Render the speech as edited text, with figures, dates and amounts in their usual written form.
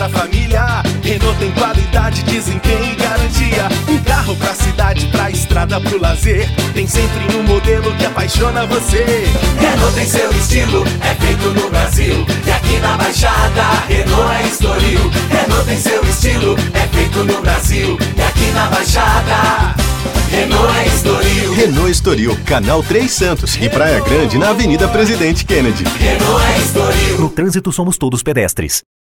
pra família. Renault tem qualidade, desempenho e garantia. Um carro pra cidade, pra estrada, pro lazer. Tem sempre um modelo que apaixona você. Renault tem seu estilo, é feito no Brasil. E aqui na Baixada, Renault é Estoril. Renault tem seu estilo, é feito no Brasil. E aqui na Baixada, Renault é Estoril. Renault Estoril, Canal 3 Santos e Praia Grande na Avenida Presidente Kennedy. Renault é Estoril. No trânsito somos todos pedestres.